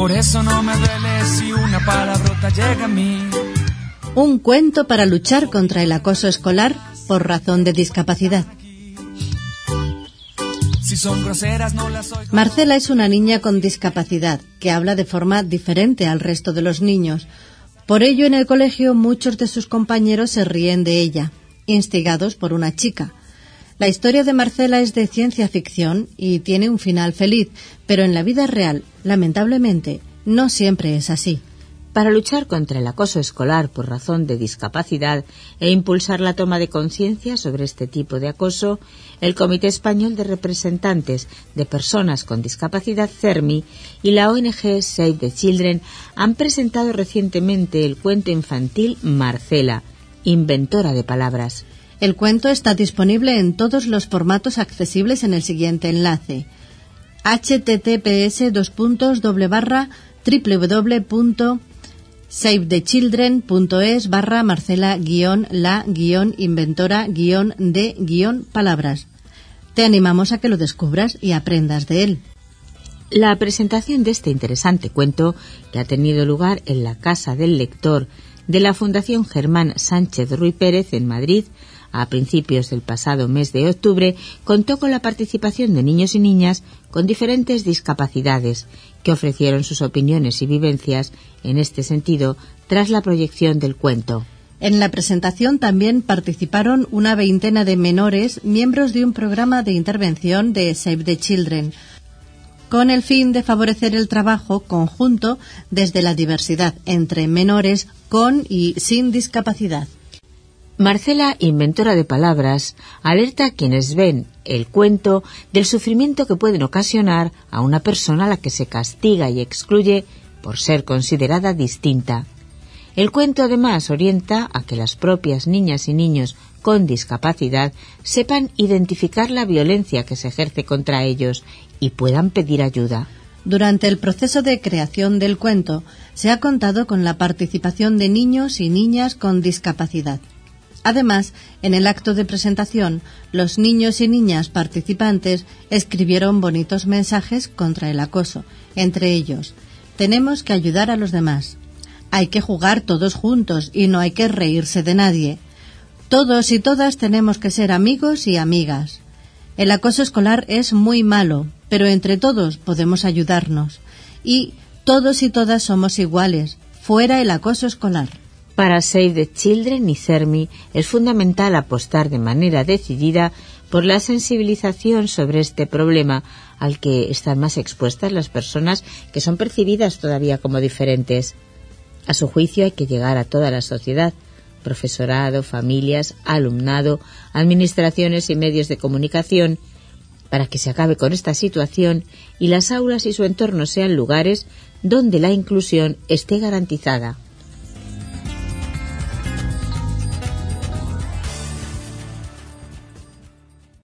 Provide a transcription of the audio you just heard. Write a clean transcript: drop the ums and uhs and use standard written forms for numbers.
Por eso no me duele si una palabrota llega a mí. Un cuento para luchar contra el acoso escolar por razón de discapacidad. Si son groseras, no las oigo. Marcela es una niña con discapacidad que habla de forma diferente al resto de los niños. Por ello, en el colegio muchos de sus compañeros se ríen de ella, instigados por una chica. La historia de Marcela es de ciencia ficción y tiene un final feliz, pero en la vida real, lamentablemente, no siempre es así. Para luchar contra el acoso escolar por razón de discapacidad e impulsar la toma de conciencia sobre este tipo de acoso, el Comité Español de Representantes de Personas con Discapacidad, CERMI, y la ONG Save the Children han presentado recientemente el cuento infantil Marcela, inventora de palabras. El cuento está disponible en todos los formatos accesibles en el siguiente enlace: https://www.savethe-children.es/marcela-la-inventora-de-palabras. Te animamos a que lo descubras y aprendas de él. La presentación de este interesante cuento, que ha tenido lugar en la Casa del Lector de la Fundación Germán Sánchez Ruy Pérez en Madrid, a principios del pasado mes de octubre, contó con la participación de niños y niñas con diferentes discapacidades, que ofrecieron sus opiniones y vivencias en este sentido tras la proyección del cuento. En la presentación también participaron una veintena de menores, miembros de un programa de intervención de Save the Children, con el fin de favorecer el trabajo conjunto desde la diversidad entre menores con y sin discapacidad. Marcela, inventora de palabras, alerta a quienes ven el cuento del sufrimiento que pueden ocasionar a una persona a la que se castiga y excluye por ser considerada distinta. El cuento además orienta a que las propias niñas y niños con discapacidad sepan identificar la violencia que se ejerce contra ellos y puedan pedir ayuda. Durante el proceso de creación del cuento se ha contado con la participación de niños y niñas con discapacidad. Además, en el acto de presentación, los niños y niñas participantes escribieron bonitos mensajes contra el acoso, entre ellos: tenemos que ayudar a los demás, hay que jugar todos juntos y no hay que reírse de nadie, todos y todas tenemos que ser amigos y amigas, el acoso escolar es muy malo, pero entre todos podemos ayudarnos, y todos y todas somos iguales, fuera el acoso escolar. Para Save the Children y CERMI es fundamental apostar de manera decidida por la sensibilización sobre este problema al que están más expuestas las personas que son percibidas todavía como diferentes. A su juicio hay que llegar a toda la sociedad, profesorado, familias, alumnado, administraciones y medios de comunicación, para que se acabe con esta situación y las aulas y su entorno sean lugares donde la inclusión esté garantizada.